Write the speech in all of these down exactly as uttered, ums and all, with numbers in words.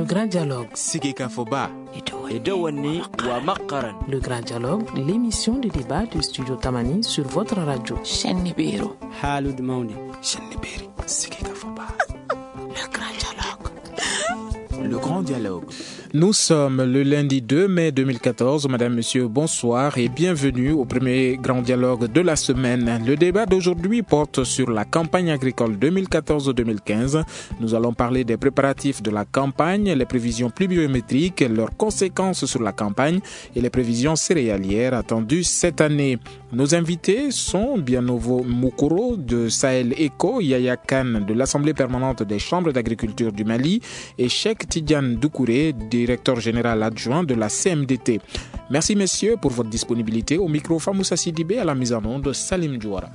Grand Dialogue. Sigika Foba. Edouani wa Makaran. Le Grand Dialogue, l'émission de débat du studio Tamani sur votre radio. Chenibiro. Halud Mauni. Chenibiri. Sigika Foba. Le Grand Dialogue. Le Grand Dialogue. Nous sommes le lundi deux mai deux mille quatorze. Madame, Monsieur, bonsoir et bienvenue au premier grand dialogue de la semaine. Le débat d'aujourd'hui porte sur la campagne agricole deux mille quatorze deux mille quinze. Nous allons parler des préparatifs de la campagne, les prévisions pluviométriques, leurs conséquences sur la campagne et les prévisions céréalières attendues cette année. Nos invités sont Bianovo Mukuro de Sahel Eco, Yaya Khan de l'Assemblée permanente des chambres d'agriculture du Mali et Cheikh Tidiane Doucouré, directeur général adjoint de la C M D T. Merci messieurs pour votre disponibilité. Au micro, Famoussa Sidibé, à la mise en onde, Salim Djouara.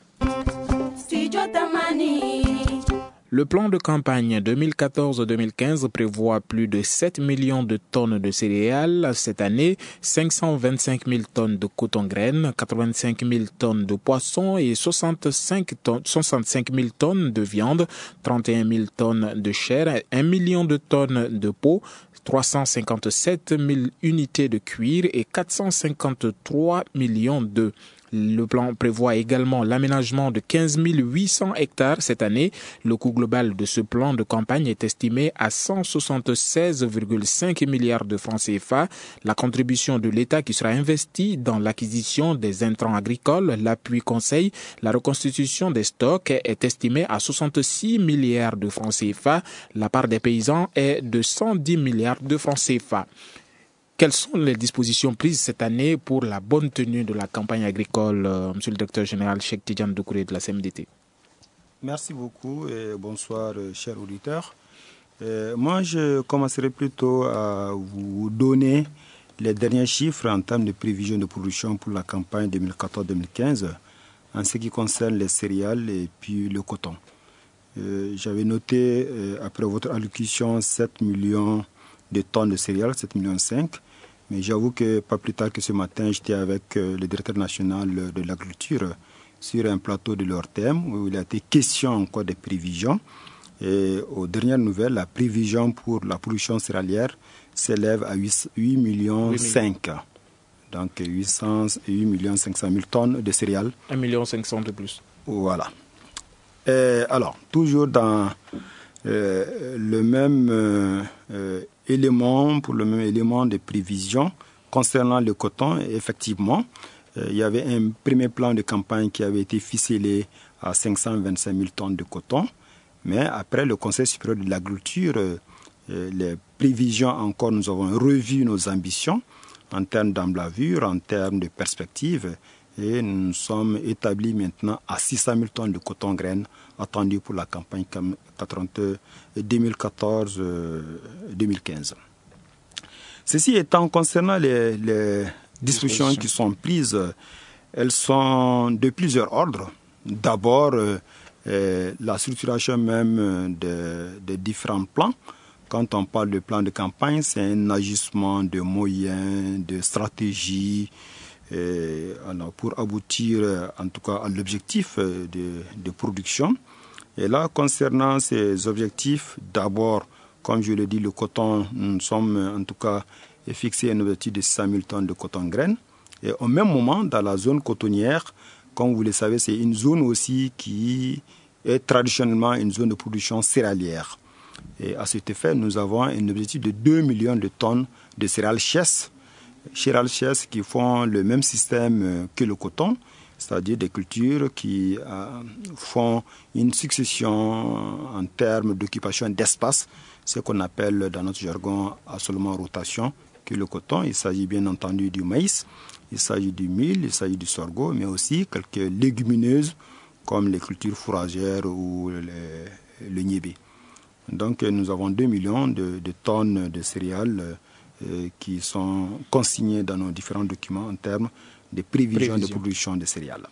Le plan de campagne deux mille quatorze deux mille quinze prévoit plus de sept millions de tonnes de céréales cette année, cinq cent vingt-cinq mille tonnes de coton-graines, quatre-vingt-cinq mille tonnes de poissons et soixante-cinq mille tonnes de viande, trente et un mille tonnes de chair, un million de tonnes de peau, trois cent cinquante-sept mille unités de cuir et quatre cent cinquante-trois millions d'œufs. Le plan prévoit également l'aménagement de quinze mille huit cents hectares cette année. Le coût global de ce plan de campagne est estimé à cent soixante-seize virgule cinq milliards de francs C F A. La contribution de l'État qui sera investie dans l'acquisition des intrants agricoles, l'appui conseil, la reconstitution des stocks est estimée à soixante-six milliards de francs C F A. La part des paysans est de cent dix milliards de francs C F A. Quelles sont les dispositions prises cette année pour la bonne tenue de la campagne agricole, euh, Monsieur le Directeur Général Cheikh Tidiane Doucouré de la C M D T? Merci beaucoup et bonsoir, euh, chers auditeurs. Euh, moi, je commencerai plutôt à vous donner les derniers chiffres en termes de prévision de production pour la campagne deux mille quatorze deux mille quinze en ce qui concerne les céréales et puis le coton. Euh, j'avais noté, euh, après votre allocution, sept millions de tonnes de céréales, sept virgule cinq millions. Mais j'avoue que pas plus tard que ce matin, j'étais avec le directeur national de l'agriculture sur un plateau de leur thème où il a été question encore des prévisions. Et aux dernières nouvelles, la prévision pour la production céréalière s'élève à huit millions cinq. Donc huit millions cinq cent mille tonnes de céréales. un million cinq cent de plus. Voilà. Et alors, toujours dans euh, le même euh, euh, élément, pour le même élément de prévision concernant le coton, effectivement, euh, il y avait un premier plan de campagne qui avait été ficelé à cinq cent vingt-cinq mille tonnes de coton, mais après le Conseil supérieur de l'agriculture, euh, les prévisions encore, nous avons revu nos ambitions en termes d'envergure, en termes de perspective, et nous sommes établis maintenant à six cent mille tonnes de coton-graines attendues pour la campagne deux mille quatorze deux mille quinze. Ceci étant, concernant les, les dispositions qui sont prises, elles sont de plusieurs ordres. D'abord, euh, la structuration même de, de différents plans. Quand on parle de plan de campagne, c'est un agissement de moyens, de stratégies, et, alors, pour aboutir en tout cas à l'objectif de, de production. Et là, concernant ces objectifs, d'abord, comme je l'ai dit, le coton, nous sommes en tout cas fixé un objectif de six cent mille tonnes de coton-graines. Et au même moment, dans la zone cotonnière, comme vous le savez, c'est une zone aussi qui est traditionnellement une zone de production céréalière. Et à cet effet, nous avons un objectif de deux millions de tonnes de céréales chèvres, céréales chèvres qui font le même système que le coton, c'est-à-dire des cultures qui euh, font une succession en termes d'occupation d'espace, ce qu'on appelle dans notre jargon assolement rotation, que le coton. Il s'agit bien entendu du maïs, il s'agit du mil, il s'agit du sorgho, mais aussi quelques légumineuses comme les cultures fourragères ou les, le niébé. Donc nous avons deux millions de, de tonnes de céréales euh, qui sont consignées dans nos différents documents en termes de prévisions Prévision. de production de céréales.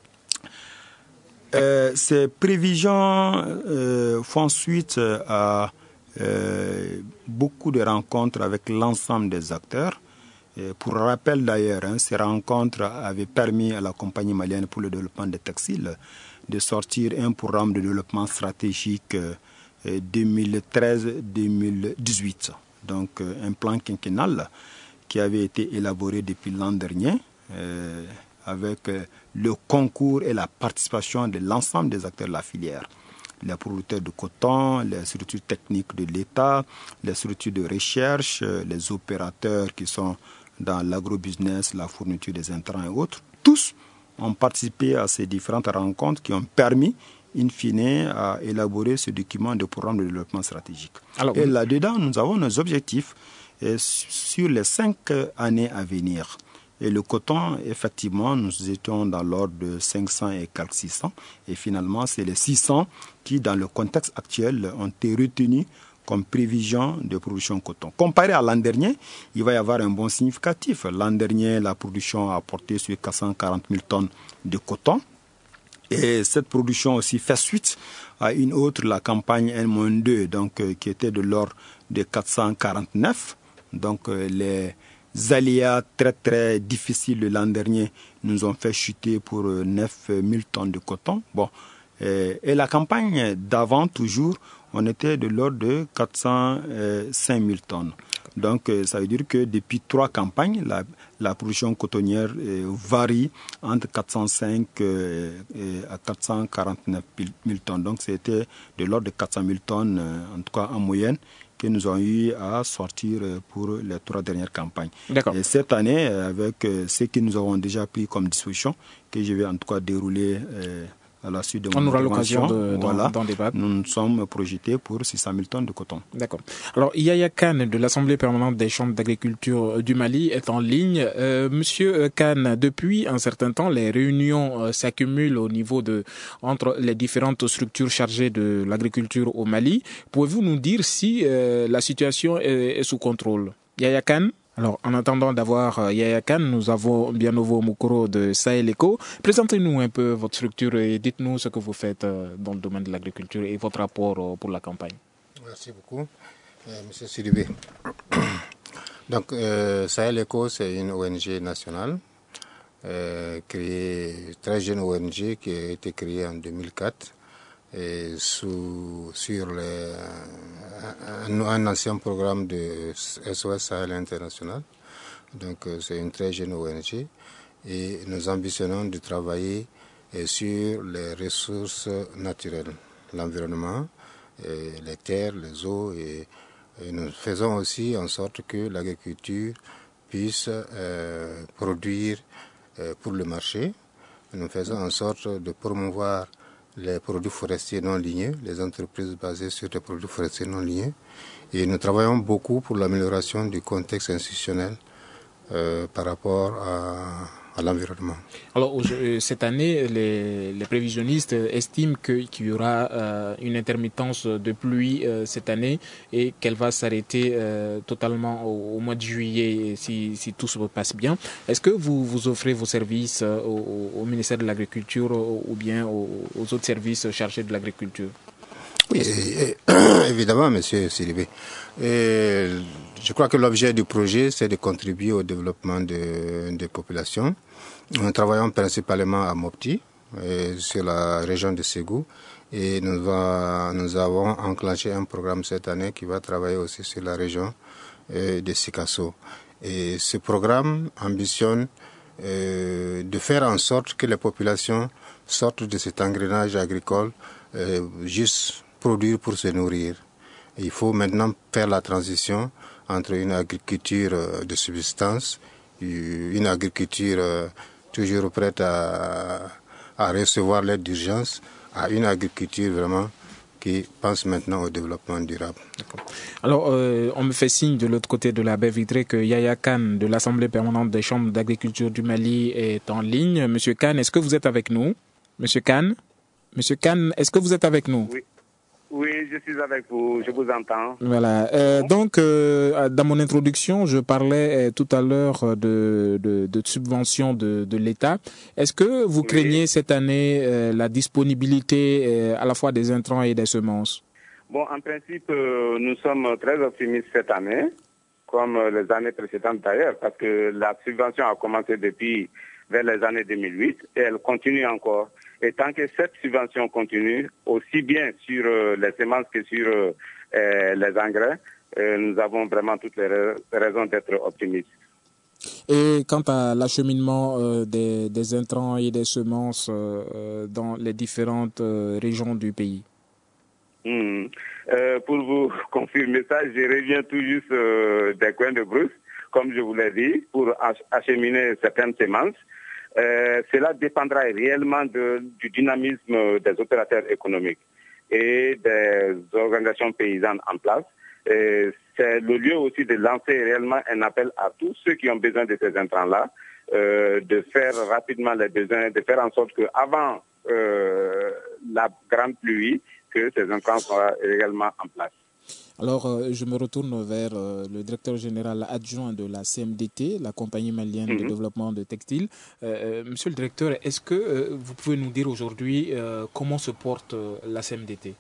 Euh, ces prévisions euh, font suite à euh, beaucoup de rencontres avec l'ensemble des acteurs. Et pour rappel d'ailleurs, hein, ces rencontres avaient permis à la compagnie malienne pour le développement des textiles de sortir un programme de développement stratégique euh, deux mille treize deux mille dix-huit. Donc un plan quinquennal qui avait été élaboré depuis l'an dernier euh, avec le concours et la participation de l'ensemble des acteurs de la filière. Les producteurs de coton, les structures techniques de l'État, les structures de recherche, les opérateurs qui sont dans l'agrobusiness, la fourniture des intrants et autres. Tous ont participé à ces différentes rencontres qui ont permis in fine, à élaborer ce document de programme de développement stratégique. Alors, et là-dedans, nous avons nos objectifs et sur les cinq années à venir. Et le coton, effectivement, nous étions dans l'ordre de cinq cents et quelques six cents. Et finalement, c'est les six cents qui, dans le contexte actuel, ont été retenus comme prévision de production coton. Comparé à l'an dernier, il va y avoir un bon significatif. L'an dernier, la production a porté sur quatre cent quarante mille tonnes de coton. Et cette production aussi fait suite à une autre, la campagne N deux, donc, euh, qui était de l'ordre de quatre cent quarante-neuf. Donc euh, les aléas très très difficiles de l'an dernier nous ont fait chuter pour euh, neuf mille tonnes de coton. Bon, et, et la campagne d'avant, toujours, on était de l'ordre de quatre cent cinq mille tonnes. Donc, ça veut dire que depuis trois campagnes, la, la production cotonnière euh, varie entre quatre cent cinq euh, et à quatre cent quarante-neuf mille tonnes. Donc, c'était de l'ordre de quatre cent mille tonnes, euh, en tout cas en moyenne, que nous avons eu à sortir pour les trois dernières campagnes. D'accord. Et cette année, avec euh, ce que nous avons déjà pris comme disposition, que je vais en tout cas dérouler euh, à la suite de mon On aura l'occasion de, voilà, d'en débattre. Nous nous sommes projetés pour six cent mille tonnes de coton. D'accord. Alors, Yaya Kane de l'Assemblée permanente des chambres d'agriculture du Mali est en ligne. Euh, Monsieur Kane, depuis un certain temps, les réunions euh, s'accumulent au niveau de entre les différentes structures chargées de l'agriculture au Mali. Pouvez-vous nous dire si euh, la situation est, est sous contrôle? Yaya Kane? Alors, en attendant d'avoir euh, Yaya Kane, nous avons Bianovo Mukuro de Sahel Eco. Présentez-nous un peu votre structure et dites-nous ce que vous faites euh, dans le domaine de l'agriculture et votre rapport euh, pour la campagne. Merci beaucoup, euh, Monsieur Sidibé. Donc, euh, Sahel Eco, c'est une O N G nationale, euh, créée, très jeune O N G qui a été créée en deux mille quatre. Et sous, sur les, un, un ancien programme de S O S Sahel International. Donc c'est une très jeune O N G et nous ambitionnons de travailler sur les ressources naturelles, l'environnement, les terres, les eaux et, et nous faisons aussi en sorte que l'agriculture puisse euh, produire euh, pour le marché. Nous faisons en sorte de promouvoir les produits forestiers non ligneux, les entreprises basées sur les produits forestiers non ligneux. Et nous travaillons beaucoup pour l'amélioration du contexte institutionnel euh, par rapport à, à l'environnement. Alors, cette année, les, les prévisionnistes estiment que, qu'il y aura euh, une intermittence de pluie euh, cette année et qu'elle va s'arrêter euh, totalement au, au mois de juillet si, si tout se passe bien. Est-ce que vous, vous offrez vos services euh, au, au ministère de l'Agriculture ou bien aux, aux autres services chargés de l'agriculture? Oui, et, et, évidemment, Monsieur Sidibé. Et je crois que l'objet du projet, c'est de contribuer au développement de, des populations. Nous travaillons principalement à Mopti, et sur la région de Ségou, et nous, va, nous avons enclenché un programme cette année qui va travailler aussi sur la région euh, de Sikasso. Et ce programme ambitionne euh, de faire en sorte que les populations sortent de cet engrenage agricole euh, juste produire pour se nourrir. Il faut maintenant faire la transition entre une agriculture de subsistance, une agriculture toujours prête à, à recevoir l'aide d'urgence, à une agriculture vraiment qui pense maintenant au développement durable. D'accord. Alors, euh, on me fait signe de l'autre côté de la baie vitrée que Yaya Kane de l'Assemblée permanente des chambres d'agriculture du Mali est en ligne. Monsieur Kane, est-ce que vous êtes avec nous? Monsieur Kane? Monsieur Kane, est-ce que vous êtes avec nous? Oui. Oui, je suis avec vous, je vous entends. Voilà. Euh, donc, euh, dans mon introduction, je parlais euh, tout à l'heure de, de, de subventions de, de l'État. Est-ce que vous oui. craignez cette année euh, la disponibilité euh, à la fois des intrants et des semences? Bon, en principe, euh, nous sommes très optimistes cette année, comme les années précédentes d'ailleurs, parce que la subvention a commencé depuis vers les années deux mille huit et elle continue encore. Et tant que cette subvention continue, aussi bien sur euh, les semences que sur euh, les engrais, euh, nous avons vraiment toutes les raisons d'être optimistes. Et quant à l'acheminement euh, des, des intrants et des semences euh, dans les différentes euh, régions du pays? Mmh. Euh, pour vous confirmer ça, je reviens tout juste euh, des coins de brousse, comme je vous l'ai dit, pour ach- acheminer certaines semences. Euh, cela dépendra réellement de, du dynamisme des opérateurs économiques et des organisations paysannes en place. Et c'est le lieu aussi de lancer réellement un appel à tous ceux qui ont besoin de ces intrants-là, euh, de faire rapidement les besoins, de faire en sorte qu'avant euh, la grande pluie, que ces intrants soient également en place. Alors, euh, je me retourne vers euh, le directeur général adjoint de la C M D T, la compagnie malienne mm-hmm. de développement de textile. Euh, monsieur le directeur, est-ce que euh, vous pouvez nous dire aujourd'hui euh, comment se porte euh, la C M D T?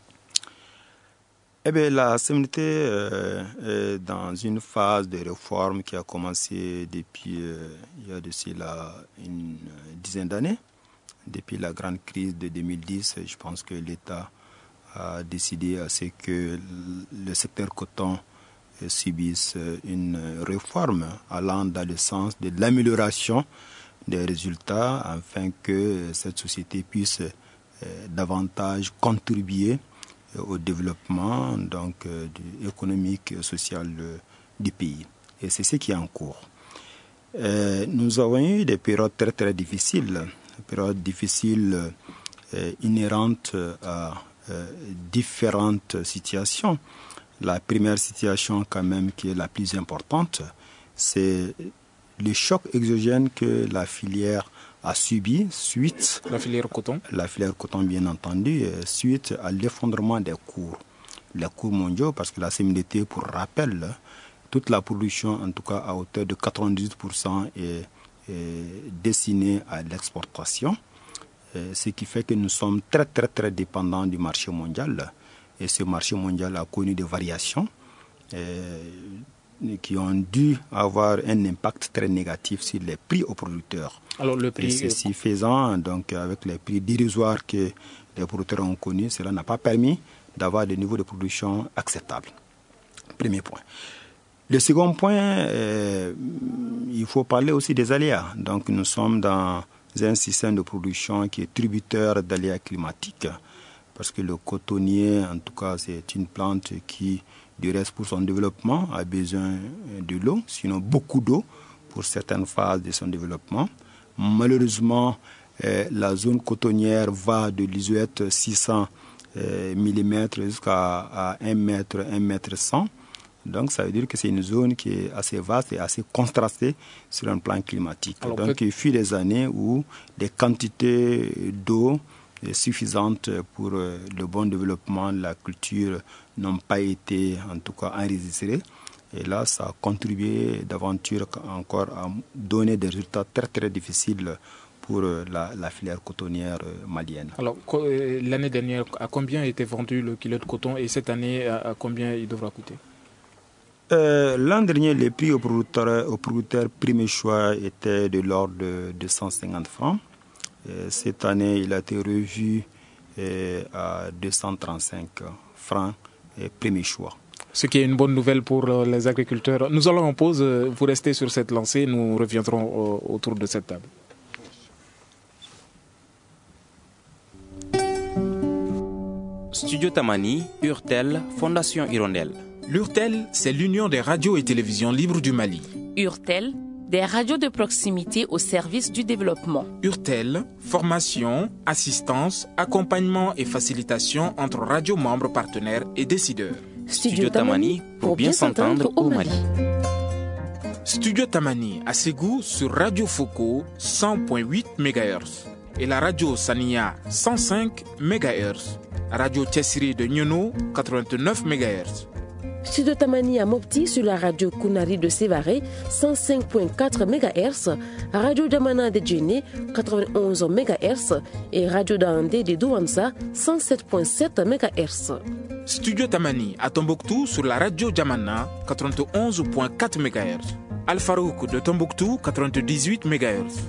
Eh bien, la C M D T euh, est dans une phase de réforme qui a commencé depuis euh, il y a de cela une dizaine d'années. Depuis la grande crise de deux mille dix, je pense que l'État a décidé à ce que le secteur coton subisse une réforme allant dans le sens de l'amélioration des résultats afin que cette société puisse euh, davantage contribuer au développement donc, euh, économique et social euh, du pays. Et c'est ce qui est en cours. Euh, nous avons eu des périodes très très difficiles, des périodes difficiles euh, inhérentes à euh, différentes situations. La première situation quand même qui est la plus importante, c'est le choc exogène que la filière a subi suite la filière coton, la filière coton bien entendu, suite à l'effondrement des cours, les cours mondiaux, parce que la C M D T, pour rappel, toute la production, en tout cas à hauteur de quatre-vingt-dix pour cent, est, est destinée à l'exportation, ce qui fait que nous sommes très très très dépendants du marché mondial. Et ce marché mondial a connu des variations euh, qui ont dû avoir un impact très négatif sur les prix aux producteurs. Alors le prix, et ceci faisant, donc avec les prix dérisoires que les producteurs ont connus, cela n'a pas permis d'avoir des niveaux de production acceptables. Premier point. Le second point, euh, il faut parler aussi des aléas. Donc nous sommes dans un système de production qui est tributaire d'aléas climatiques. Parce que le cotonnier, en tout cas, c'est une plante qui, du reste, pour son développement, a besoin de l'eau, sinon beaucoup d'eau pour certaines phases de son développement. Malheureusement, euh, la zone cotonnière va de l'isoète six cents euh, millimètres jusqu'à à un mètre, un mètre cent. Donc, ça veut dire que c'est une zone qui est assez vaste et assez contrastée sur un plan climatique. Alors, donc, il fut des années où des quantités d'eau suffisantes pour le bon développement de la culture n'ont pas été en tout cas enregistrées. Et là, ça a contribué d'aventure encore à donner des résultats très très difficiles pour la, la filière cotonnière malienne. Alors, l'année dernière, à combien était vendu le kilo de coton et cette année, à combien il devra coûter? Euh, l'an dernier, les prix aux producteurs, aux producteurs premier choix étaient de l'ordre de deux cent cinquante francs. Cette année, il a été revu à deux cent trente-cinq francs premier choix. Ce qui est une bonne nouvelle pour les agriculteurs. Nous allons en pause. Vous restez sur cette lancée. Nous reviendrons autour de cette table. Studio Tamani, Urtel, Fondation Hirondelle. L'Urtel, c'est l'Union des radios et télévisions libres du Mali. Urtel, des radios de proximité au service du développement. Urtel, formation, assistance, accompagnement et facilitation entre radios membres partenaires et décideurs. Studio, Studio Tamani, pour, pour bien s'entendre au Mali. Studio Tamani à Ségou sur Radio Foko cent virgule huit mégahertz et la radio Sania cent cinq mégahertz. Radio Tessiri de Nyono quatre-vingt-neuf mégahertz. Studio Tamani à Mopti sur la radio Kunari de Sévaré, cent cinq virgule quatre mégahertz, Radio Damana de Djéné, quatre-vingt-onze mégahertz et Radio Daandé de Douanza, cent sept virgule sept mégahertz. Studio Tamani à Tombouctou sur la radio Jamana, quatre-vingt-onze virgule quatre mégahertz. Al Farouk de Tombouctou, quatre-vingt-dix-huit mégahertz.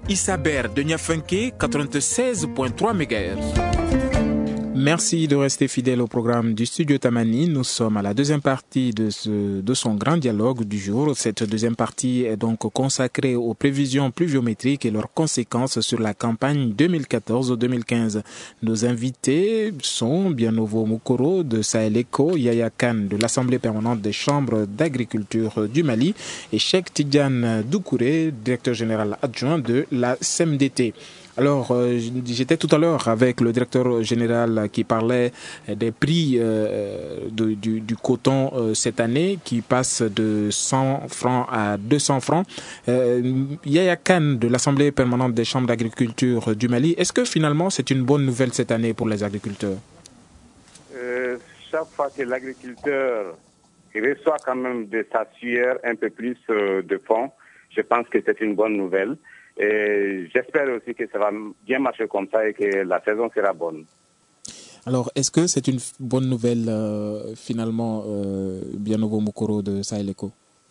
Issaber de Niafunke, quatre-vingt-seize virgule trois mégahertz. Merci de rester fidèle au programme du Studio Tamani. Nous sommes à la deuxième partie de, ce, de son grand dialogue du jour. Cette deuxième partie est donc consacrée aux prévisions pluviométriques et leurs conséquences sur la campagne deux mille quatorze deux mille quinze. Nos invités sont Bianovo Mukoro de Sahel Eco, Yaya Khan de l'Assemblée permanente des chambres d'agriculture du Mali et Cheikh Tidiane Doucouré, directeur général adjoint de la C M D T. Alors, euh, j'étais tout à l'heure avec le directeur général qui parlait des prix euh, de, du, du coton euh, cette année qui passe de cent francs à deux cents francs. Euh, Yaya Khan de l'Assemblée permanente des chambres d'agriculture du Mali, est-ce que finalement c'est une bonne nouvelle cette année pour les agriculteurs? euh, Chaque fois que l'agriculteur reçoit quand même de sa sueur un peu plus euh, de fonds, je pense que c'est une bonne nouvelle. Et j'espère aussi que ça va bien marcher comme ça et que la saison sera bonne. Alors, est-ce que c'est une bonne nouvelle euh, finalement, euh, Bianovo Mukoro de Sahel Eco?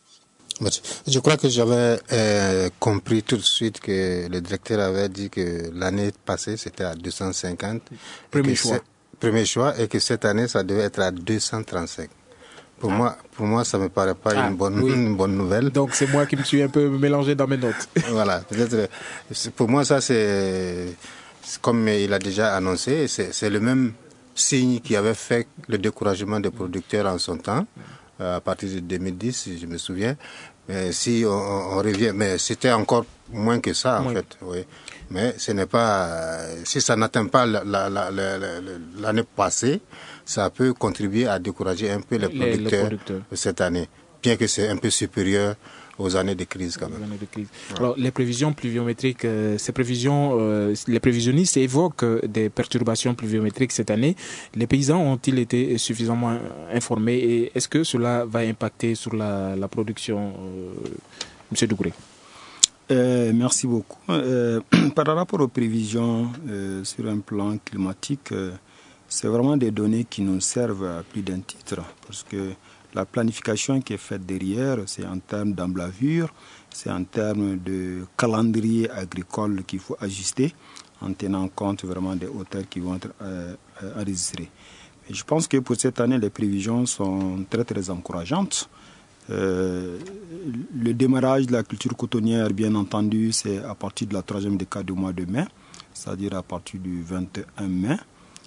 Je crois que j'avais euh, compris tout de suite que le directeur avait dit que l'année passée c'était à deux cent cinquante. Premier choix. Premier choix et que cette année ça devait être à deux cent trente-cinq. Pour, ah. moi, pour moi, ça ne me paraît pas ah, une, bonne, oui. une bonne nouvelle. Donc, c'est moi qui me suis un peu mélangé dans mes notes. Voilà. Peut-être, pour moi, ça, c'est, comme il a déjà annoncé, c'est, c'est le même signe qui avait fait le découragement des producteurs en son temps, à partir de deux mille dix, si je me souviens. Mais si on, on revient, mais c'était encore moins que ça, en oui. fait. Oui. Mais ce n'est pas, si ça n'atteint pas la, la, la, la, la, l'année passée, ça peut contribuer à décourager un peu les producteurs, les, les producteurs. cette année, bien que c'est un peu supérieur aux années de crise quand même. Les, de crise. Ouais. Alors, les prévisions pluviométriques, euh, ces prévisions, euh, les prévisionnistes évoquent euh, des perturbations pluviométriques cette année. Les paysans ont-ils été suffisamment informés et est-ce que cela va impacter sur la, la production, euh, M. Doucouré? Euh, merci beaucoup. Euh, par rapport aux prévisions euh, sur un plan climatique, euh, c'est vraiment des données qui nous servent à plus d'un titre, parce que la planification qui est faite derrière, c'est en termes d'emblavure, c'est en termes de calendrier agricole qu'il faut ajuster, en tenant compte vraiment des hauteurs qui vont être euh, enregistrées. Et je pense que pour cette année, les prévisions sont très très encourageantes. Euh, le démarrage de la culture cotonnière, bien entendu, c'est à partir de la troisième décade du mois de mai, c'est-à-dire à partir du vingt et un mai,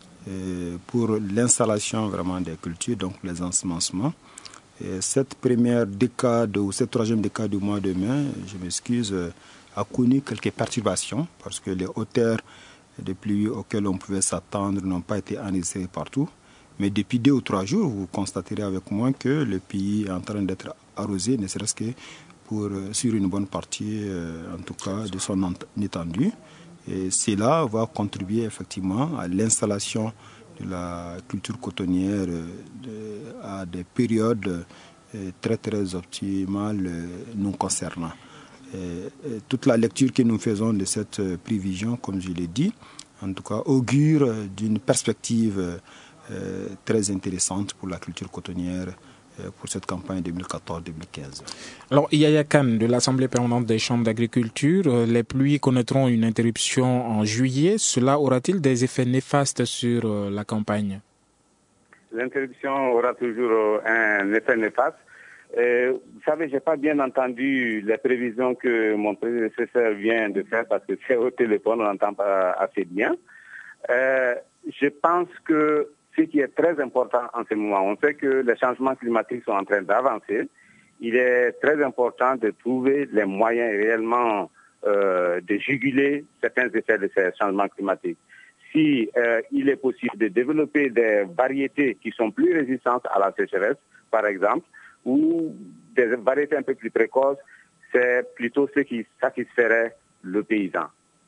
et pour l'installation vraiment des cultures, donc les ensemencements. Et cette première décade ou cette troisième décade du mois de mai, je m'excuse, a connu quelques perturbations parce que les hauteurs de pluie auxquelles on pouvait s'attendre n'ont pas été enregistrées partout. Mais depuis deux ou trois jours, vous constaterez avec moi que le pays est en train d'être arrosé, ne serait-ce que pour, sur une bonne partie, euh, en tout cas, de son étendue. Et cela va contribuer effectivement à l'installation de la culture cotonnière euh, de, à des périodes euh, très très optimales euh, nous concernant. Et, et toute la lecture que nous faisons de cette euh, prévision, comme je l'ai dit, en tout cas, augure euh, d'une perspective euh, Euh, très intéressante pour la culture cotonnière euh, pour cette campagne deux mille quatorze deux mille quinze. Alors, Yaya Khan de l'Assemblée permanente des chambres d'agriculture, euh, les pluies connaîtront une interruption en juillet. Cela aura-t-il des effets néfastes sur euh, la campagne? L'interruption aura toujours euh, un effet néfaste. Euh, vous savez, je n'ai pas bien entendu les prévisions que mon prédécesseur vient de faire parce que c'est au téléphone, on n'entend pas assez bien. Euh, je pense que ce qui est très important en ce moment, on sait que les changements climatiques sont en train d'avancer. Il est très important de trouver les moyens réellement euh, de juguler certains effets de ces changements climatiques. Si euh, il est possible de développer des variétés qui sont plus résistantes à la sécheresse, par exemple, ou des variétés un peu plus précoces, c'est plutôt ce qui satisferait le paysan.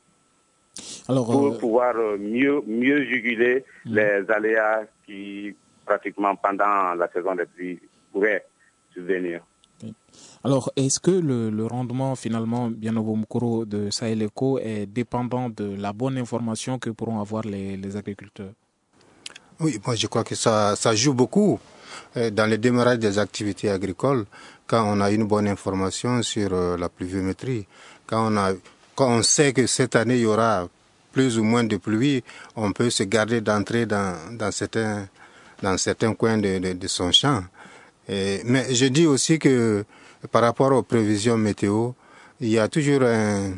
Alors, pour euh... pouvoir mieux, mieux juguler mmh. les aléas qui, pratiquement pendant la saison des pluies, pourraient subvenir. Alors, est-ce que le, le rendement, finalement, Bianovo Mukoro de Sahel Eco est dépendant de la bonne information que pourront avoir les, les agriculteurs? Oui, moi je crois que ça, ça joue beaucoup dans le démarrage des activités agricoles, quand on a une bonne information sur la pluviométrie, quand on a quand on sait que cette année, il y aura plus ou moins de pluie, on peut se garder d'entrer dans, dans, certains, dans certains coins de, de, de son champ. Et, mais je dis aussi que par rapport aux prévisions météo, il y a toujours un,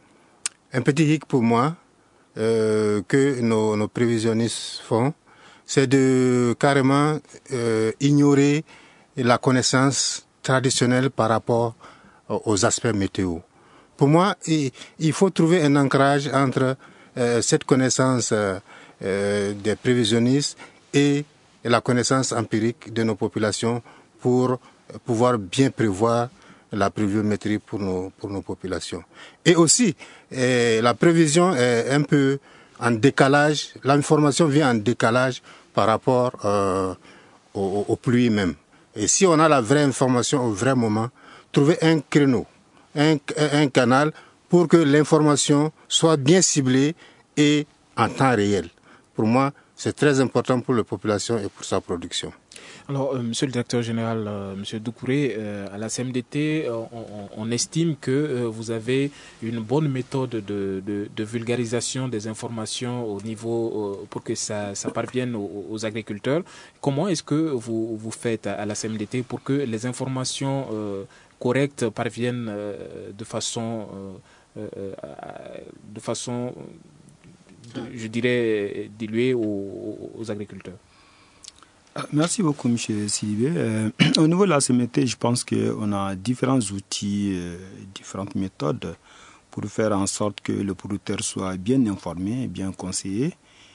un petit hic pour moi euh, que nos, nos prévisionnistes font, c'est de carrément euh, ignorer la connaissance traditionnelle par rapport aux aspects météo. Pour moi, il, il faut trouver un ancrage entre euh, cette connaissance euh, euh, des prévisionnistes et la connaissance empirique de nos populations pour pouvoir bien prévoir la pluviométrie pour nos, pour nos populations. Et aussi, euh, la prévision est un peu en décalage, l'information vient en décalage par rapport euh, aux, aux pluies même. Et si on a la vraie information au vrai moment, trouver un créneau, un, un canal pour que l'information soit bien ciblée et en temps réel. Pour moi, c'est très important pour la population et pour sa production. Alors, euh, Monsieur le Directeur Général, euh, Monsieur Doucouré, euh, à la C M D T, euh, on, on estime que euh, vous avez une bonne méthode de, de, de vulgarisation des informations au niveau, euh, pour que ça, ça parvienne aux, aux agriculteurs. Comment est-ce que vous, vous faites à, à la C M D T pour que les informations euh, correctes parviennent euh, de façon, euh, euh, de façon, de, je dirais, diluée aux, aux agriculteurs? Merci beaucoup, M. Sidibé. Euh, au niveau de la C M D T, je pense qu'on a différents outils, euh, différentes méthodes pour faire en sorte que le producteur soit bien informé, bien conseillé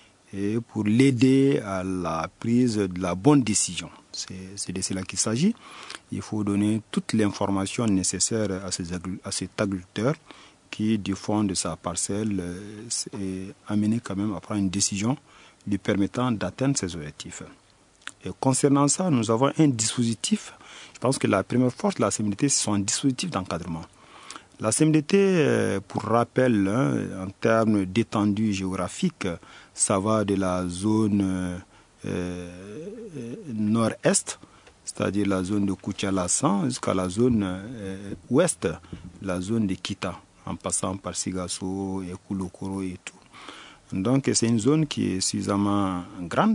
et pour l'aider à la prise de la bonne décision. C'est, c'est de cela qu'il s'agit. Il faut donner toute l'information nécessaire à, ces, à cet agriculteur qui, du fond de sa parcelle, euh, est amené quand même à prendre une décision lui permettant d'atteindre ses objectifs. Et concernant ça, nous avons un dispositif. Je pense que la première force de la C M D T, c'est son dispositif d'encadrement. La C M D T, pour rappel, hein, en termes d'étendue géographique, ça va de la zone euh, nord-est, c'est-à-dire la zone de Koutialassan, jusqu'à la zone euh, ouest, la zone de Kita, en passant par Sigasso et Kouloukoro et tout. Donc c'est une zone qui est suffisamment grande.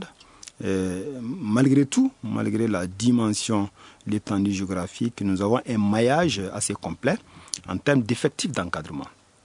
Et malgré tout, malgré la dimension, l'étendue géographique, nous avons un maillage assez complet en termes d'effectifs d'encadrement.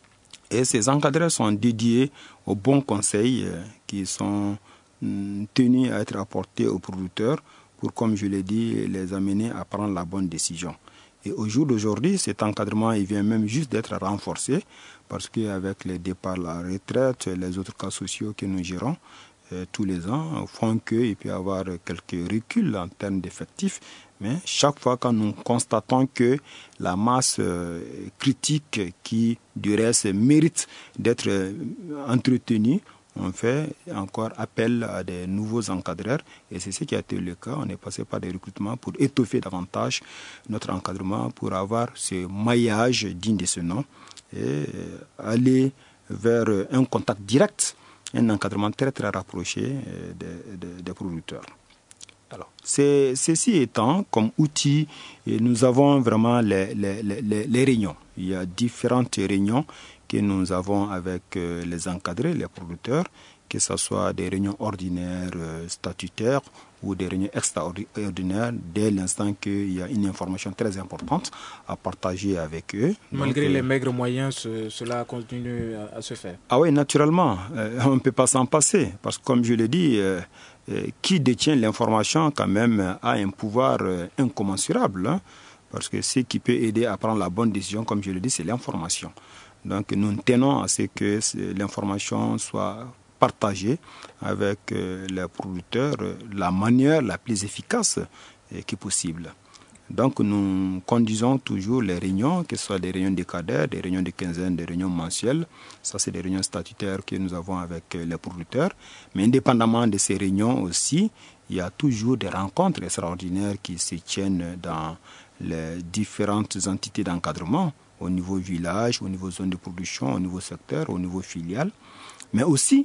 Et ces encadreurs sont dédiés aux bons conseils qui sont tenus à être apportés aux producteurs pour, comme je l'ai dit, les amener à prendre la bonne décision. Et au jour d'aujourd'hui, cet encadrement il vient même juste d'être renforcé parce qu'avec les départs à la retraite, les autres cas sociaux que nous gérons, tous les ans font qu'il peut y avoir quelques reculs en termes d'effectifs, mais chaque fois que nous constatons que la masse critique qui du reste mérite d'être entretenue, on fait encore appel à des nouveaux encadreurs et c'est ce qui a été le cas. On est passé par des recrutements pour étoffer davantage notre encadrement, pour avoir ce maillage digne de ce nom et aller vers un contact direct, un encadrement très très rapproché des, des, des producteurs. Alors, c'est, ceci étant, comme outil, nous avons vraiment les, les, les, les réunions. Il y a différentes réunions que nous avons avec les encadrés, les producteurs, que ce soit des réunions ordinaires, statutaires ou des réunions extraordinaires, dès l'instant qu'il y a une information très importante à partager avec eux. Malgré Donc, les maigres moyens, ce, cela continue à, à se faire. Ah oui, naturellement, euh, on ne peut pas s'en passer, parce que comme je l'ai dit, euh, euh, qui détient l'information quand même a un pouvoir euh, incommensurable, hein, parce que ce qui peut aider à prendre la bonne décision, comme je l'ai dit, c'est l'information. Donc nous tenons à ce que l'information soit partagée avec euh, les producteurs euh, la manière la plus efficace euh, qui est possible. Donc nous conduisons toujours les réunions, que ce soit des réunions de cadres, des réunions de quinzaine, des réunions mensuelles. Ça, c'est des réunions statutaires que nous avons avec euh, les producteurs. Mais indépendamment de ces réunions aussi, il y a toujours des rencontres extraordinaires qui se tiennent dans les différentes entités d'encadrement, au niveau village, au niveau zone de production, au niveau secteur, au niveau filial, mais aussi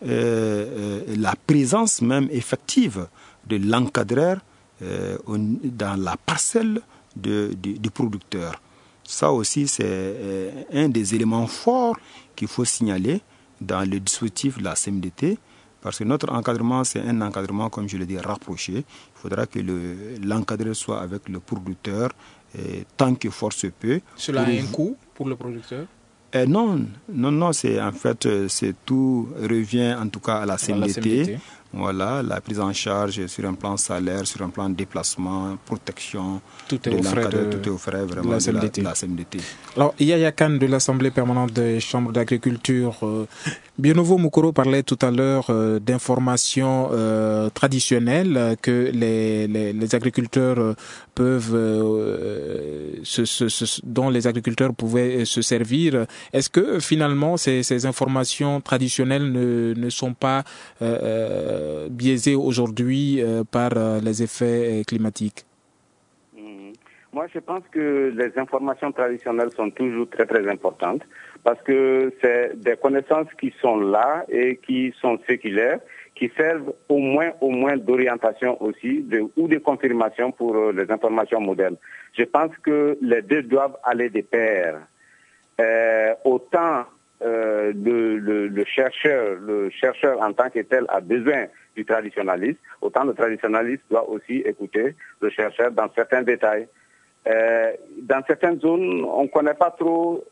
euh, euh, la présence même effective de l'encadreur euh, dans la parcelle de, de, de producteur. Ça aussi, c'est un des éléments forts qu'il faut signaler dans le dispositif de la C M D T, parce que notre encadrement, c'est un encadrement, comme je le dis, rapproché. Il faudra que le, l'encadré soit avec le producteur et, tant que fort se peut. Cela a un coût pour le producteur? Euh, non, non, non, c'est en fait, c'est tout revient en tout cas à la C M D T. La C M D T. Voilà, la prise en charge sur un plan salaire, sur un plan déplacement, protection. Tout est, aux frais, de, tout est aux frais vraiment de la C M D T. De la, de la C M D T. Alors, Yaya Kane de l'Assemblée permanente des chambres d'agriculture, euh, Bionovo Mukoro parlait tout à l'heure euh, d'informations euh, traditionnelles que les, les, les agriculteurs euh, peuvent, euh, se, se, se, dont les agriculteurs pouvaient se servir. Est-ce que finalement ces, ces informations traditionnelles ne, ne sont pas euh, biaisé aujourd'hui euh, par euh, les effets climatiques? Mmh. Moi, je pense que les informations traditionnelles sont toujours très, très importantes parce que c'est des connaissances qui sont là et qui sont séculaires, qui servent au moins, au moins d'orientation aussi de, ou de confirmation pour euh, les informations modernes. Je pense que les deux doivent aller de pair. Euh, autant Euh, le, le, le chercheur, le chercheur en tant que tel a besoin du traditionnaliste, autant le traditionnaliste doit aussi écouter le chercheur dans certains détails. Euh, dans certaines zones, on ne connaît pas trop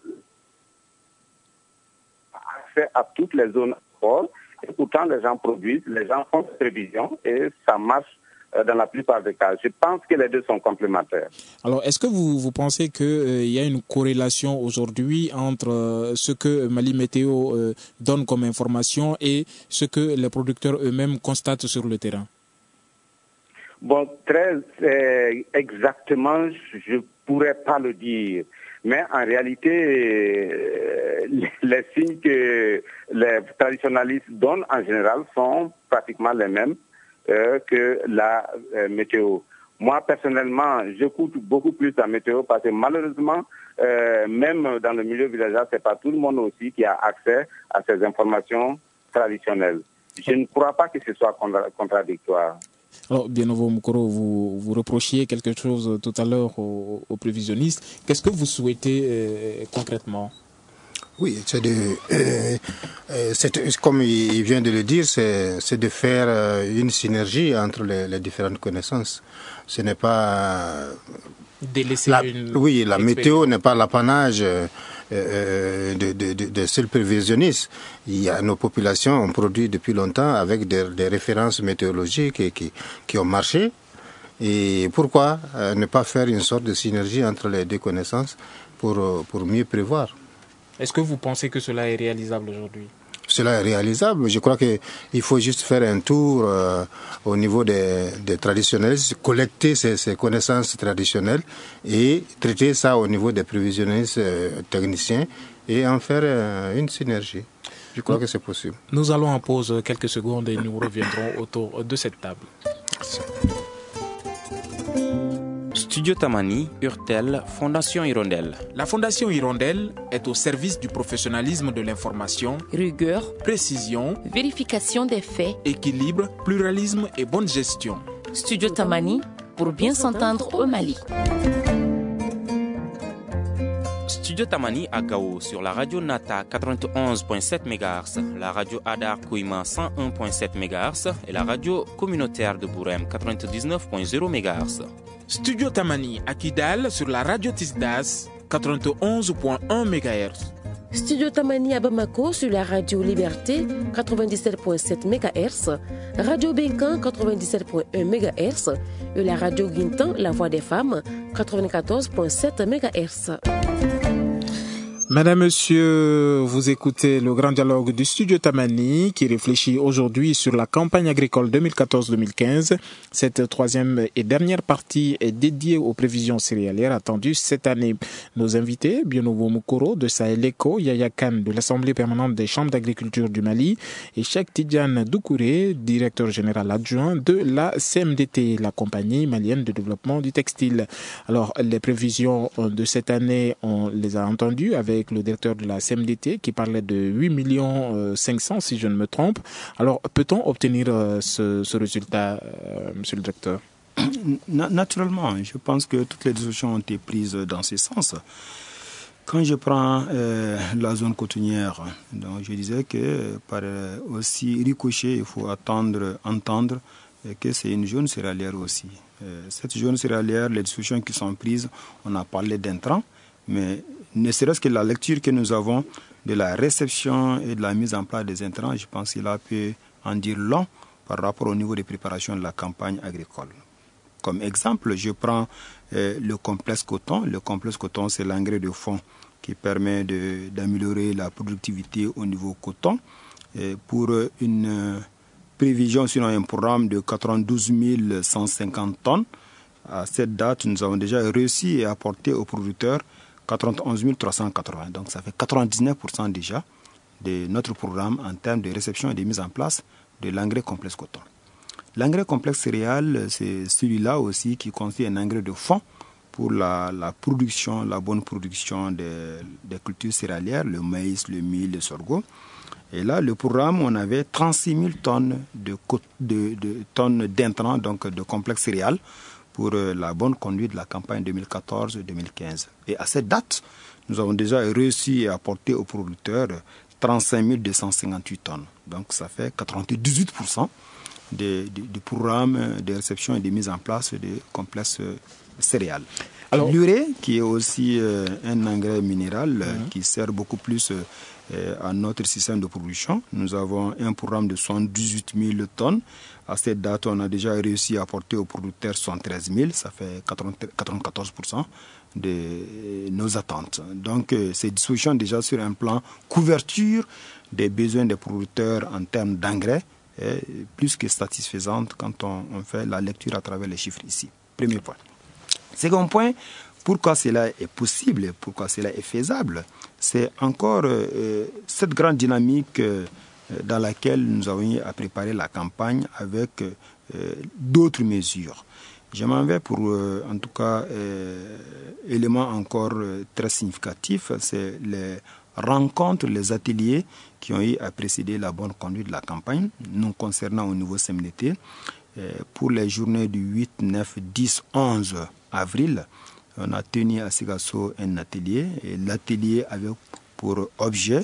accès à toutes les zones fortes, et pourtant les gens produisent, les gens font des prévisions et ça marche dans la plupart des cas. Je pense que les deux sont complémentaires. Alors, est-ce que vous, vous pensez qu'il euh, y a une corrélation aujourd'hui entre euh, ce que Mali Météo euh, donne comme information et ce que les producteurs eux-mêmes constatent sur le terrain? Bon, très euh, exactement, je ne pourrais pas le dire. Mais en réalité, euh, les, les signes que les traditionalistes donnent en général sont pratiquement les mêmes Euh, que la euh, météo. Moi, personnellement, j'écoute beaucoup plus la météo parce que malheureusement, euh, même dans le milieu villageois, c'est pas tout le monde aussi qui a accès à ces informations traditionnelles. Je ne crois pas que ce soit contra- contradictoire. Alors, Bionovo Mukoro, vous, vous reprochiez quelque chose tout à l'heure aux, aux prévisionnistes. Qu'est-ce que vous souhaitez euh, concrètement? Oui, c'est de, euh, euh, c'est, comme il vient de le dire, c'est, c'est de faire euh, une synergie entre les, les différentes connaissances. Ce n'est pas... Délaisser la, une oui, la météo n'est pas l'apanage euh, euh, de, de, de, de seuls prévisionnistes. Il y a nos populations ont produit depuis longtemps avec des, des références météorologiques et qui, qui ont marché. Et pourquoi euh, ne pas faire une sorte de synergie entre les deux connaissances pour, pour mieux prévoir? Est-ce que vous pensez que cela est réalisable aujourd'hui? Cela est réalisable. Je crois qu'il faut juste faire un tour euh, au niveau des, des traditionnalistes, collecter ces, ces connaissances traditionnelles et traiter ça au niveau des prévisionnistes euh, techniciens et en faire euh, une synergie. Je crois nous, que c'est possible. Nous allons en pause quelques secondes et nous reviendrons autour de cette table. Merci. Studio Tamani, Urtel, Fondation Hirondelle. La Fondation Hirondelle est au service du professionnalisme de l'information, rigueur, précision, vérification des faits, équilibre, pluralisme et bonne gestion. Studio Tamani, pour bien s'entendre au Mali. Studio Tamani à Gao sur la radio Nata quatre-vingt-onze virgule sept mégahertz, la radio Adar Koima cent un virgule sept mégahertz et la radio communautaire de Bourem quatre-vingt-dix-neuf virgule zéro mégahertz. Studio Tamani à Kidal sur la radio Tisdas quatre-vingt-onze virgule un mégahertz. Studio Tamani à Bamako sur la radio Liberté quatre-vingt-dix-sept virgule sept mégahertz, Radio Benkan quatre-vingt-dix-sept virgule un mégahertz et la radio Guintan, la voix des femmes quatre-vingt-quatorze virgule sept mégahertz. Madame, Monsieur, vous écoutez le grand dialogue du Studio Tamani qui réfléchit aujourd'hui sur la campagne agricole deux mille quatorze deux mille quinze. Cette troisième et dernière partie est dédiée aux prévisions céréalières attendues cette année. Nos invités, Bionovo Mukoro de Sahel Eco, Yaya Kane de l'Assemblée permanente des chambres d'agriculture du Mali et Cheikh Tidiane Doucouré, directeur général adjoint de la C M D T, la compagnie malienne de développement du textile. Alors, les prévisions de cette année, on les a entendues avec le directeur de la C M D T qui parlait de huit millions cinq cents si je ne me trompe. Alors peut-on obtenir ce, ce résultat, euh, monsieur le directeur? Naturellement, je pense que toutes les décisions ont été prises dans ce sens. Quand je prends euh, la zone cotonnière, donc je disais que par euh, aussi ricochet, il faut attendre, entendre euh, que c'est une zone céréalière aussi. Euh, cette zone céréalière, les discussions qui sont prises, on a parlé d'intrants, mais ne serait-ce que la lecture que nous avons de la réception et de la mise en place des intrants, je pense qu'il a pu en dire long par rapport au niveau de préparation de la campagne agricole. Comme exemple, je prends euh, le complexe coton. Le complexe coton, c'est l'engrais de fond qui permet de, d'améliorer la productivité au niveau coton. Et pour une euh, prévision sur un programme de quatre-vingt-douze mille cent cinquante tonnes, à cette date, nous avons déjà réussi à apporter aux producteurs quatre-vingt-onze mille trois cent quatre-vingts. Donc ça fait quatre-vingt-dix-neuf pour cent déjà de notre programme en termes de réception et de mise en place de l'engrais complexe coton. L'engrais complexe céréales, c'est celui-là aussi qui constitue un engrais de fond pour la, la production, la bonne production des, des cultures céréalières, le maïs, le mil, le sorgho. Et là, le programme, on avait trente-six mille tonnes de, de, de tonnes d'intrants, donc de complexes céréales, pour la bonne conduite de la campagne deux mille quatorze deux mille quinze. Et à cette date, nous avons déjà réussi à apporter aux producteurs trente-cinq mille deux cent cinquante-huit tonnes. Donc ça fait quatre-vingt-dix-huit pour cent du programme de réception et de mise en place des complexes céréales. Alors, l'urée, qui est aussi euh, un engrais minéral mmh. euh, qui sert beaucoup plus euh, à notre système de production. Nous avons un programme de soixante-dix-huit mille tonnes. À cette date, on a déjà réussi à apporter aux producteurs soixante-treize mille, ça fait quatre-vingt-quatorze pour cent de nos attentes. Donc, euh, ces dispositions déjà sur un plan couverture des besoins des producteurs en termes d'engrais est plus que satisfaisante quand on, on fait la lecture à travers les chiffres ici. Premier point. Second point, pourquoi cela est possible, pourquoi cela est faisable, c'est encore euh, cette grande dynamique euh, dans laquelle nous avons eu à préparer la campagne avec euh, d'autres mesures. Je m'en vais pour, euh, en tout cas, euh, élément encore euh, très significatif, c'est les rencontres, les ateliers qui ont eu à précéder la bonne conduite de la campagne, nous concernant au niveau C M D T. Euh, pour les journées du huit, neuf, dix, onze avril, on a tenu à Sigasso un atelier, et l'atelier avait pour objet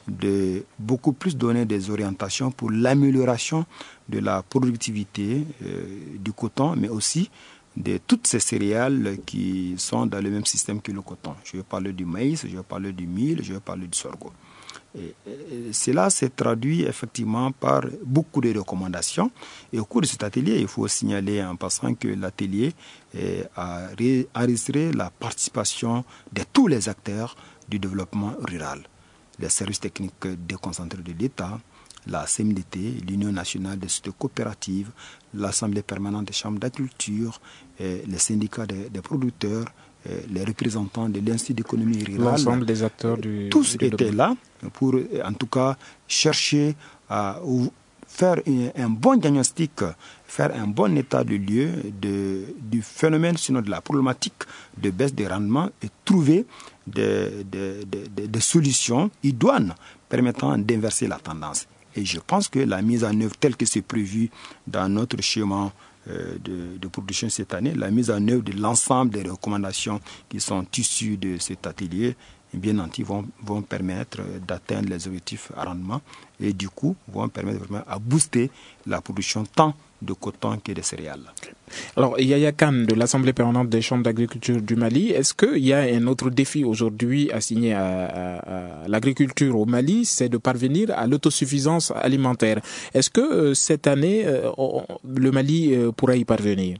de beaucoup plus donner des orientations pour l'amélioration de la productivité euh, du coton, mais aussi de toutes ces céréales qui sont dans le même système que le coton. Je vais parler du maïs, je vais parler du mil, je vais parler du sorgho. Et, et cela s'est traduit effectivement par beaucoup de recommandations. Et au cours de cet atelier, il faut signaler en passant que l'atelier eh, a enregistré la participation de tous les acteurs du développement rural. Les services techniques déconcentrés de l'État, la C M D T, l'Union nationale des sociétés coopératives, l'Assemblée permanente des chambres d'agriculture, les syndicats des, des producteurs, les représentants de l'Institut d'économie rurale. L'ensemble des acteurs du... Tous du étaient là pour, en tout cas, chercher à faire un bon diagnostic, faire un bon état de lieu de, du phénomène, sinon de la problématique de baisse des rendements et trouver des, des, des, des solutions idoines permettant d'inverser la tendance. Et je pense que la mise en œuvre telle que c'est prévu dans notre schéma euh, de, de production cette année, la mise en œuvre de l'ensemble des recommandations qui sont issues de cet atelier, bien entendu, vont, vont permettre d'atteindre les objectifs à rendement et du coup vont permettre vraiment à booster la production tant de coton que de céréales. Alors, Yaya Kane de l'Assemblée permanente des chambres d'agriculture du Mali, est-ce qu'il y a un autre défi aujourd'hui assigné à, à, à l'agriculture au Mali, c'est de parvenir à l'autosuffisance alimentaire. Est-ce que euh, cette année, euh, on, le Mali euh, pourra y parvenir?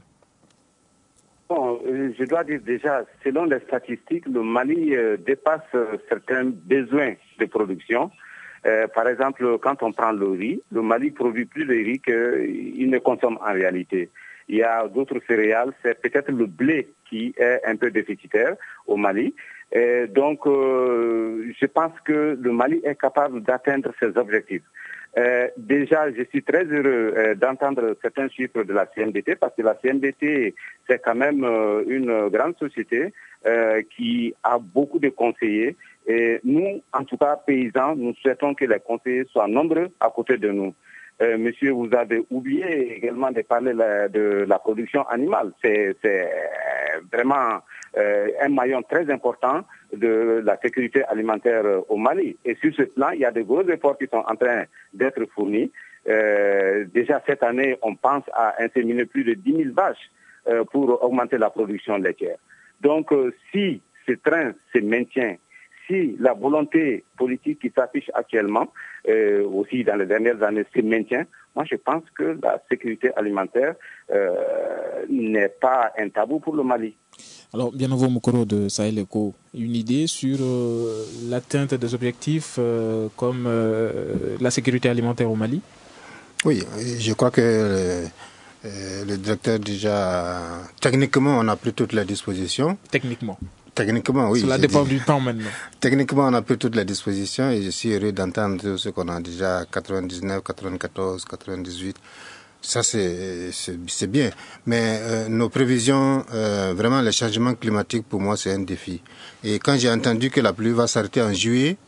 Bon, je dois dire déjà, selon les statistiques, le Mali euh, dépasse euh, certains besoins de production. Euh, par exemple, quand on prend le riz, le Mali produit plus de riz qu'il ne consomme en réalité. Il y a d'autres céréales, c'est peut-être le blé qui est un peu déficitaire au Mali. Et donc, euh, je pense que le Mali est capable d'atteindre ses objectifs. Euh, déjà, je suis très heureux euh, d'entendre certains chiffres de la C M D T parce que la C M D T, c'est quand même euh, une grande société euh, qui a beaucoup de conseillers. Et nous, en tout cas, paysans, nous souhaitons que les conseillers soient nombreux à côté de nous. Euh, monsieur, vous avez oublié également de parler la, de la production animale. C'est, c'est vraiment euh, un maillon très important de la sécurité alimentaire au Mali. Et sur ce plan, il y a de gros efforts qui sont en train d'être fournis. Euh, déjà cette année, on pense à inséminer plus de dix mille vaches euh, pour augmenter la production laitière. Donc, euh, si ce train se maintient, si la volonté politique qui s'affiche actuellement, euh, aussi dans les dernières années, se maintient, moi je pense que la sécurité alimentaire euh, n'est pas un tabou pour le Mali. Alors, Biennovo Mokoro de Sahel Eco, une idée sur euh, l'atteinte des objectifs euh, comme euh, la sécurité alimentaire au Mali? Oui, je crois que le, euh, le directeur déjà, techniquement, on a pris toutes les dispositions. Techniquement Techniquement, oui. Cela dépend du temps maintenant. Techniquement, on a pris toutes les dispositions et je suis heureux d'entendre ce qu'on a déjà quatre-vingt-dix-neuf, quatre-vingt-quatorze, quatre-vingt-dix-huit. Ça, c'est, c'est, c'est bien. Mais euh, nos prévisions, euh, vraiment, le changement climatique, pour moi, c'est un défi. Et quand j'ai entendu que la pluie va s'arrêter en juillet,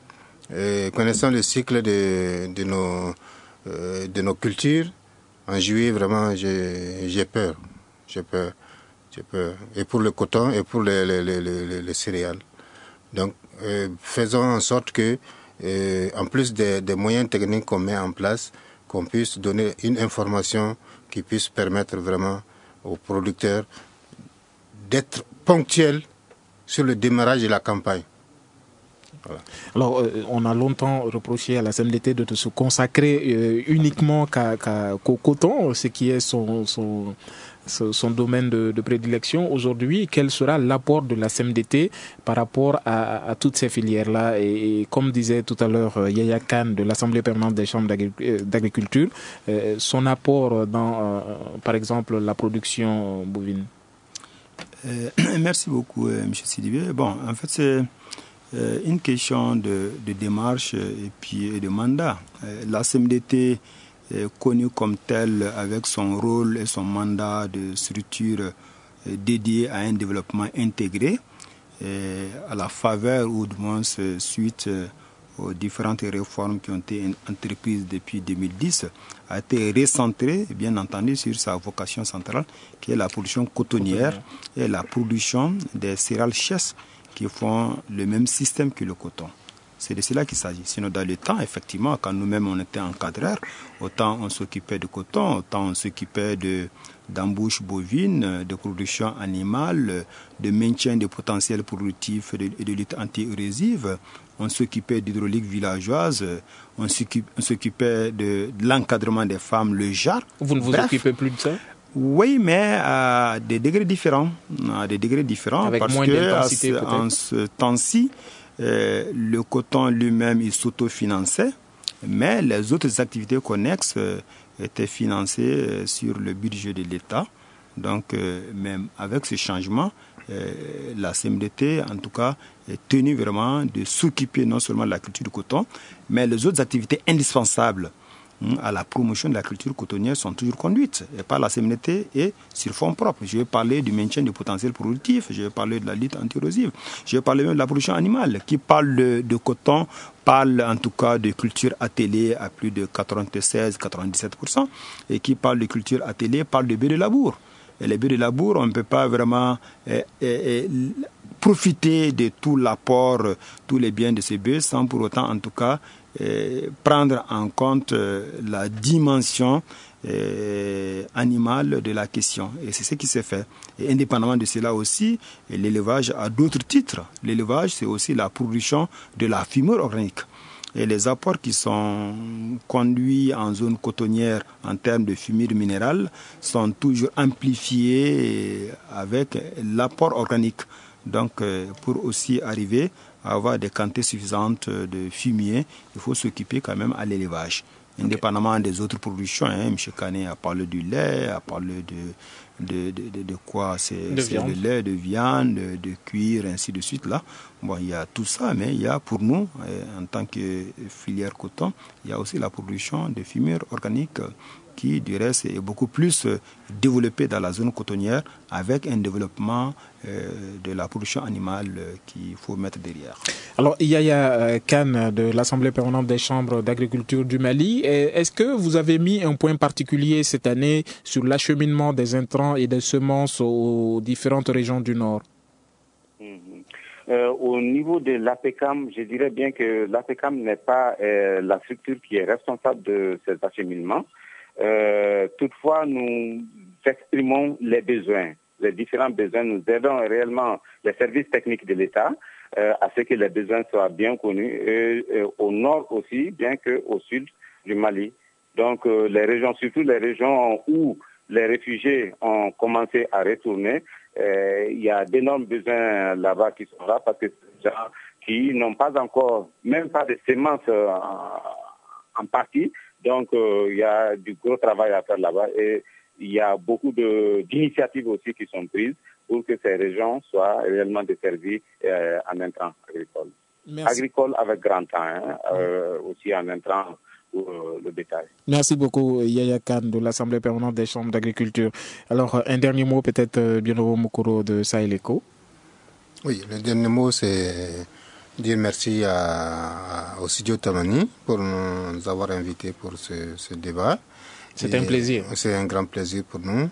euh, connaissant le cycle de, de, nos, euh, de nos cultures, en juillet, vraiment, j'ai, j'ai peur. J'ai peur. J'ai peur. Et pour le coton et pour les, les, les, les, les céréales. Donc, euh, faisons en sorte que, euh, en plus des, des moyens techniques qu'on met en place, qu'on puisse donner une information qui puisse permettre vraiment aux producteurs d'être ponctuels sur le démarrage de la campagne. Voilà. Alors, euh, on a longtemps reproché à la C M D T de se consacrer euh, uniquement qu'à, qu'à, qu'au coton, ce qui est son, son, son domaine de, de prédilection. Aujourd'hui, quel sera l'apport de la C M D T par rapport à, à toutes ces filières-là? Et, et comme disait tout à l'heure Yaya Khan de l'Assemblée permanente des chambres d'agriculture, euh, son apport dans, euh, par exemple, la production bovine. Euh, merci beaucoup, euh, M. Sidibé. Bon, en fait, c'est euh, une question de, de démarche et puis de mandat. Euh, la C M D T est connue comme telle avec son rôle et son mandat de structure euh, dédiée à un développement intégré et à la faveur ou du moins suite euh, aux différentes réformes qui ont été entreprises depuis deux mille dix, a été recentrée, bien entendu, sur sa vocation centrale, qui est la production cotonnière et la production des céréales chasses qui font le même système que le coton. C'est de cela qu'il s'agit. Sinon, dans le temps, effectivement, quand nous-mêmes on était encadreurs, autant on s'occupait de coton, autant on s'occupait de d'embauche bovine, de production animale, de maintien des potentiels productifs et de, de lutte anti-érosive. On s'occupait d'hydraulique villageoise, on s'occupait de, de l'encadrement des femmes, le J A R. Vous ne vous Bref, occupez plus de ça? Oui, mais à des degrés différents. À des degrés différents. Avec parce moins que d'intensité, à, en ce temps-ci, euh, le coton lui-même, il s'autofinançait, mais les autres activités connexes euh, étaient financées euh, sur le budget de l'État. Donc, euh, même avec ce changement, euh, la C M D T, en tout cas, est tenue vraiment de s'occuper non seulement de la culture du coton, mais les autres activités indispensables à la promotion de la culture cotonnière sont toujours conduites et par la C M D T et sur fonds propres. Je vais parler du maintien du potentiel productif, je vais parler de la lutte anti-érosive, je vais parler même de la production animale. Qui parle de, de coton parle en tout cas de culture attelée à plus de quatre-vingt-seize à quatre-vingt-dix-sept pour cent et qui parle de culture attelée parle de bœufs de labour. Et les bœufs de labour, on ne peut pas vraiment eh, eh, eh, profiter de tout l'apport, tous les biens de ces bœufs sans pour autant en tout cas Eh, prendre en compte euh, la dimension euh, animale de la question. Et c'est ce qui s'est fait. Et indépendamment de cela aussi, l'élevage a d'autres titres. L'élevage, c'est aussi la production de la fumure organique. Et les apports qui sont conduits en zone cotonnière en termes de fumure minérale sont toujours amplifiés avec l'apport organique. Donc, euh, pour aussi arriver à avoir des quantités suffisantes de fumier, il faut s'occuper quand même à l'élevage. Indépendamment okay. des autres productions, hein, M. Kané a parlé du lait, a parlé de, de, de, de, de quoi c'est, de c'est le lait, de viande, de, de cuir, ainsi de suite. Là. Bon, il y a tout ça, mais il y a pour nous, en tant que filière coton, il y a aussi la production de fumure organique qui, du reste, est beaucoup plus développée dans la zone cotonnière avec un développement euh, de la production animale euh, qu'il faut mettre derrière. Alors, Yaya Khan de l'Assemblée permanente des chambres d'agriculture du Mali, est-ce que vous avez mis un point particulier cette année sur l'acheminement des intrants et des semences aux différentes régions du Nord? Mmh. Euh, au niveau de l'A P C A M, je dirais bien que l'A P C A M n'est pas euh, la structure qui est responsable de ces acheminements. Euh, toutefois, nous exprimons les besoins, les différents besoins. Nous aidons réellement les services techniques de l'État euh, à ce que les besoins soient bien connus, et, et au nord aussi, bien qu'au sud du Mali. Donc, euh, les régions, surtout les régions où les réfugiés ont commencé à retourner, euh, il y a d'énormes besoins là-bas qui sont là parce que ces gens qui n'ont pas encore, même pas de semences euh, en partie. Donc, euh, il y a du gros travail à faire là-bas et il y a beaucoup de, d'initiatives aussi qui sont prises pour que ces régions soient réellement desservies euh, en intrants agricoles. Merci. Agricole avec grand temps, hein, euh, aussi en intrants pour euh, le bétail. Merci beaucoup, Yaya Kane de l'Assemblée permanente des chambres d'agriculture. Alors, un dernier mot peut-être, Bionovo Mukoro de Sahel Eco. Oui, le dernier mot, c'est dire merci à, à, au studio Tamani pour nous avoir invités pour ce, ce débat. C'est un plaisir. C'est un grand plaisir pour nous.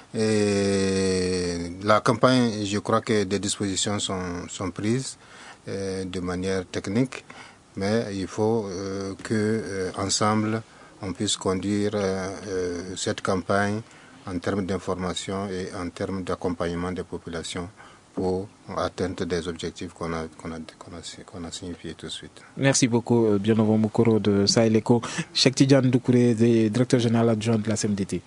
Et la campagne, je crois que des dispositions sont, sont prises euh, de manière technique, mais il faut euh, que euh, ensemble on puisse conduire euh, cette campagne en termes d'information et en termes d'accompagnement des populations pour atteindre des objectifs qu'on a, qu'on a, qu'on a, qu'on a signifiés tout de suite. Merci beaucoup, Bionovo Mukoro de Sahel Eco. Cheikh Tidiane Doucouré, directeur général adjoint de la C M D T.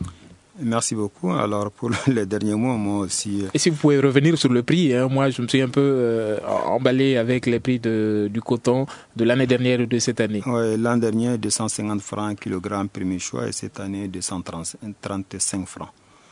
Merci beaucoup. Alors, pour les derniers mots, moi aussi... Et si vous pouvez revenir sur le prix, hein, moi je me suis un peu euh, emballé avec les prix de, du coton de l'année dernière et de cette année. Oui, l'an dernier, deux cent cinquante francs kilogramme premier choix et cette année, deux cent trente-cinq francs.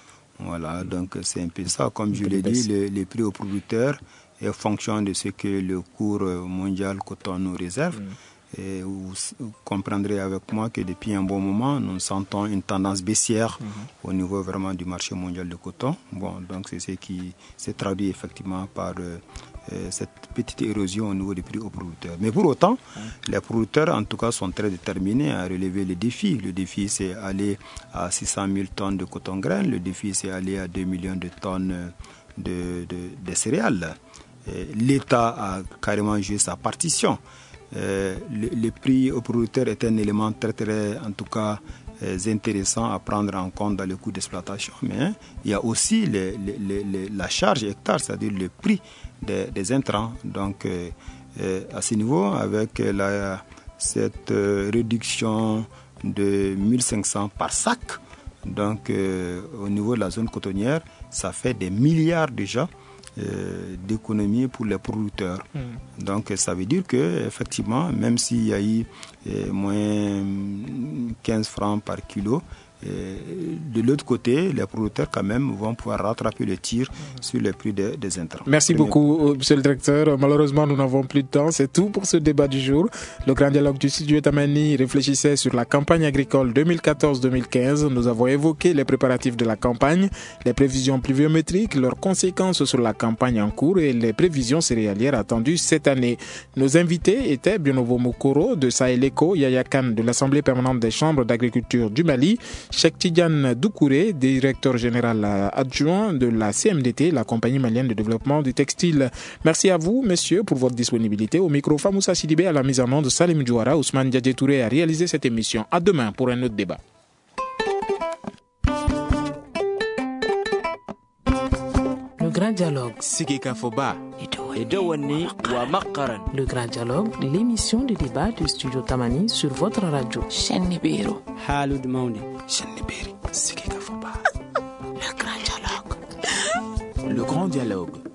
Voilà, donc c'est un peu ça. Comme je l'ai dit, les, les prix aux producteurs est en fonction de ce que le cours mondial coton nous réserve. Mmh. Et vous, vous comprendrez avec moi que depuis un bon moment, nous sentons une tendance baissière mmh. au niveau vraiment du marché mondial de coton. Bon, donc c'est ce qui s'est traduit effectivement par euh, cette petite érosion au niveau des prix aux producteurs. Mais pour autant, mmh. les producteurs en tout cas sont très déterminés à relever les défis. Le défi c'est aller à six cent mille tonnes de coton graine, le défi c'est aller à deux millions de tonnes de, de, de céréales. Et l'État a carrément joué sa partition. Euh, le, le prix aux producteurs est un élément très très en tout cas euh, intéressant à prendre en compte dans le coût d'exploitation, mais hein, il y a aussi les, les, les, la charge hectare, c'est-à-dire le prix des, des intrants. Donc euh, euh, à ce niveau, avec la, cette euh, réduction de mille cinq cents par sac, donc euh, au niveau de la zone cotonnière, ça fait des milliards déjà Euh, d'économie pour les producteurs. Mmh. Donc ça veut dire que effectivement, même s'il y a eu euh, moins quinze francs par kilo, euh, de l'autre côté, les producteurs quand même vont pouvoir rattraper le tir mmh. sur les prix des, des intrants. Merci Premier beaucoup, coup. Monsieur le directeur. Malheureusement, nous n'avons plus de temps. C'est tout pour ce débat du jour. Le grand dialogue du studio Tamani réfléchissait sur la campagne agricole deux mille quatorze deux mille quinze. Nous avons évoqué les préparatifs de la campagne, les prévisions pluviométriques, leurs conséquences sur la campagne en cours et les prévisions céréalières attendues cette année. Nos invités étaient Bionovo Mukoro de Sahel Eco, Yaya Kane de l'Assemblée permanente des chambres d'agriculture du Mali, Cheikh Tidiane Doucouré, directeur général adjoint de la C M D T, la compagnie malienne de développement du textile. Merci à vous, messieurs, pour votre disponibilité. Au micro, Famoussa Sidibé, à la mise en onde, Salim Djouara, Ousmane Diadje Touré a réalisé cette émission. À demain pour un autre débat. Le grand dialogue. Sigika Foba. Le grand dialogue, l'émission de débat du studio Tamani sur votre radio. Shenibiro. Halud Mauni. Shenibiri. Sigika Foba. Le grand dialogue. Le grand dialogue.